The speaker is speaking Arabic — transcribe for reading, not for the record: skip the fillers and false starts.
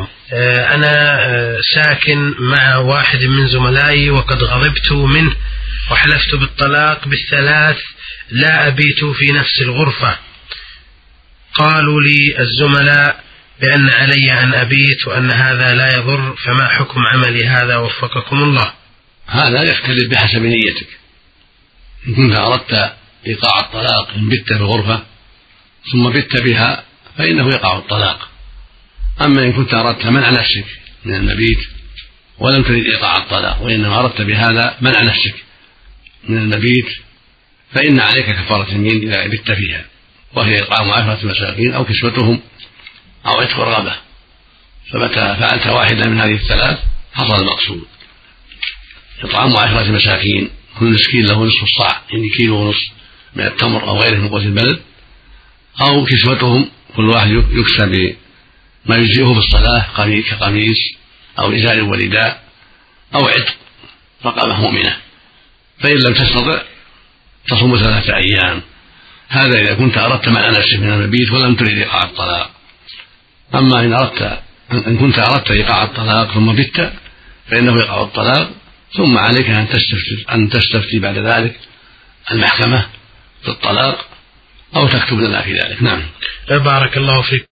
أنا ساكن مع واحد من زملائي وقد غضبت منه وحلفت بالطلاق بالثلاث لا أبيت في نفس الغرفة. قالوا لي الزملاء بأن علي أن أبيت وأن هذا لا يضر، فما حكم عملي هذا وفقكم الله؟ هذا يختلف بحسب نيتك. إن كنت أردت إيقاع الطلاق إن بت بالغرفة ثم بت بها فإنه يقع الطلاق. أما إن كنت أردت منع نفسك من المبيت ولم تريد إيقاع الطلاق وإنما أردت بهذا منع نفسك من المبيت فإن عليك كفارة يمين إذا بت فيها، وهي إطعام 10 مساكين أو كسوتهم أو عتق رغبة. فمتى فعلت واحدة من هذه الثلاث حصل المقصود. إطعام 10 مساكين كل مسكين له نصف الصاع، يعني كيلو ونصف من التمر أو غيره من قوت البلد، أو كسوتهم كل واحد يكسى بما يجزئه في الصلاة كقميص أو إزار ورداء أو عتق رقبة مؤمنة. فإن لم تستطع تصوم 3 أيام. هذا إذا كنت أردت منع نفسك من المبيت ولم تريد إيقاع الطلاق. أما إن كنت أردت إيقاع الطلاق ثم بت فإنه يقع الطلاق، ثم عليك أن تستفتي بعد ذلك المحكمة في الطلاق أو تكتب لنا في ذلك. نعم. بارك الله فيك.